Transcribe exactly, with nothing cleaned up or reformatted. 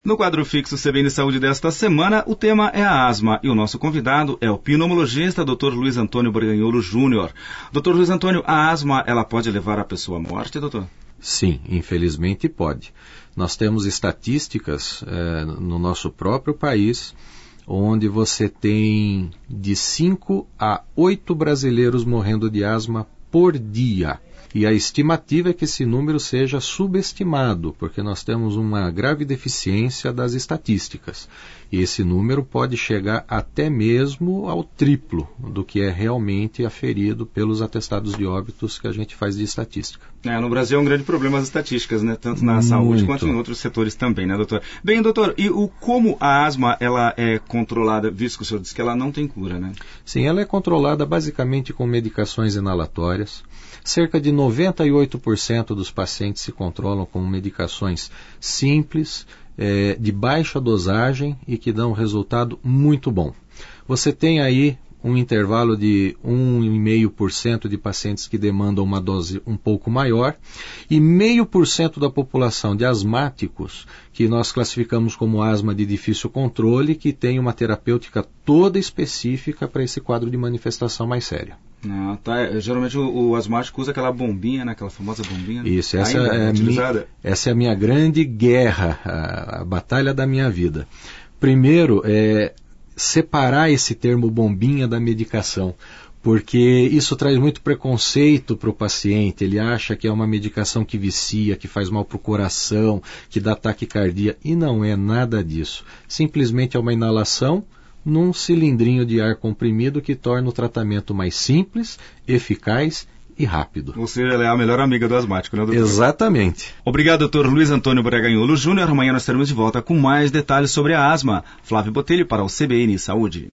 No quadro fixo C B N Saúde desta semana, o tema é a asma e o nosso convidado é o pneumologista doutor Luiz Antônio Borganholo Júnior. doutor Luiz Antônio, a asma ela pode levar a pessoa à morte, doutor? Sim, infelizmente pode. Nós temos estatísticas é, no nosso próprio país, onde você tem de cinco a oito brasileiros morrendo de asma por dia. E a estimativa é que esse número seja subestimado, porque nós temos uma grave deficiência das estatísticas. E esse número pode chegar até mesmo ao triplo do que é realmente aferido pelos atestados de óbitos que a gente faz de estatística. É, no Brasil é um grande problema as estatísticas, né? Tanto na Muito. saúde quanto em outros setores também, né, doutor? Bem, doutor, e o, como a asma ela é controlada, visto que o senhor disse que ela não tem cura, né? Sim, ela é controlada basicamente com medicações inalatórias. Cerca de noventa e oito por cento dos pacientes se controlam com medicações simples, é, de baixa dosagem e que dão um resultado muito bom. Você tem aí um intervalo de um vírgula cinco por cento de pacientes que demandam uma dose um pouco maior e zero vírgula cinco por cento da população de asmáticos, que nós classificamos como asma de difícil controle, que tem uma terapêutica toda específica para esse quadro de manifestação mais séria. Ah, tá. Geralmente o, o asmático usa aquela bombinha, né? Aquela famosa bombinha. Isso, essa é, é minha, essa é a minha grande guerra, a, a batalha da minha vida. Primeiro, é separar esse termo bombinha da medicação, porque isso traz muito preconceito para o paciente. Ele acha que é uma medicação que vicia, que faz mal para o coração, que dá taquicardia, e não é nada disso. Simplesmente é uma inalação num cilindrinho de ar comprimido que torna o tratamento mais simples, eficaz e rápido. Ou seja, ela é a melhor amiga do asmático, né, doutor? Exatamente. Obrigado, doutor Luiz Antônio Borganholo Júnior. Amanhã nós estaremos de volta com mais detalhes sobre a asma. Flávio Botelho para o C B N Saúde.